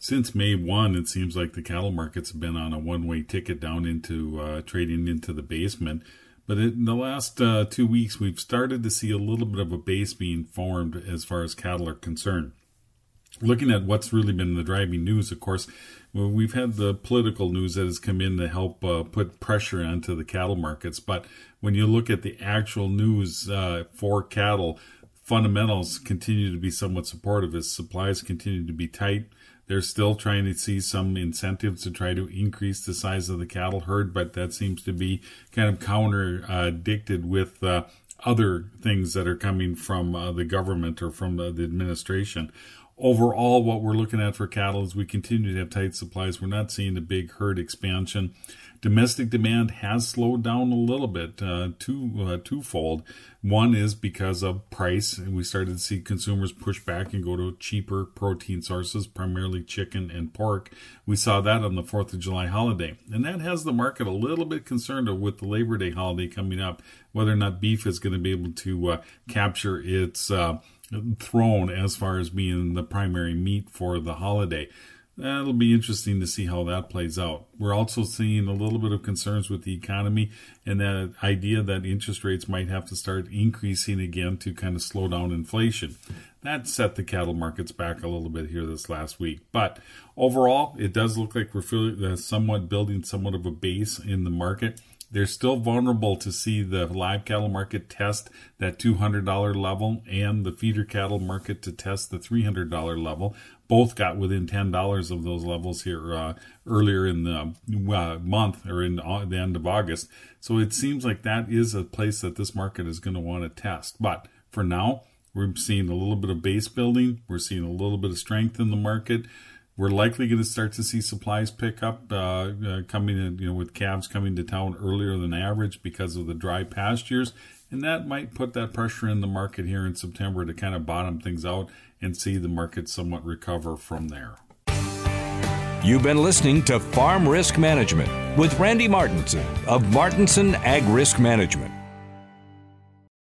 Since May 1, it seems like the cattle markets have been on a one-way ticket down into trading into the basement. But in the last 2 weeks, we've started to see a little bit of a base being formed as far as cattle are concerned. Looking at what's really been the driving news, of course, we've had the political news that has come in to help put pressure onto the cattle markets. But when you look at the actual news for cattle, fundamentals continue to be somewhat supportive as supplies continue to be tight. They're still trying to see some incentives to try to increase the size of the cattle herd, but that seems to be kind of counter-dicted with other things that are coming from the government or from the administration. Overall, what we're looking at for cattle is we continue to have tight supplies. We're not seeing a big herd expansion. Domestic demand has slowed down a little bit, twofold. One is because of price, and we started to see consumers push back and go to cheaper protein sources, primarily chicken and pork. We saw that on the 4th of July holiday, and that has the market a little bit concerned with the Labor Day holiday coming up, whether or not beef is going to be able to capture its throne as far as being the primary meat for the holiday. That'll be interesting to see how that plays out. We're also seeing a little bit of concerns with the economy and that idea that interest rates might have to start increasing again to kind of slow down inflation. That set the cattle markets back a little bit here this last week. But overall, it does look like we're somewhat building somewhat of a base in the market. They're still vulnerable to see the live cattle market test that $200 level and the feeder cattle market to test the $300 level. Both got within $10 of those levels here earlier in the month or in the end of August. So it seems like that is a place that this market is going to want to test. But for now, we're seeing a little bit of base building. We're seeing a little bit of strength in the market. We're likely going to start to see supplies pick up coming in, with calves coming to town earlier than average because of the dry pastures. And that might put that pressure in the market here in September to kind of bottom things out and see the market somewhat recover from there. You've been listening to Farm Risk Management with Randy Martinson of Martinson Ag Risk Management.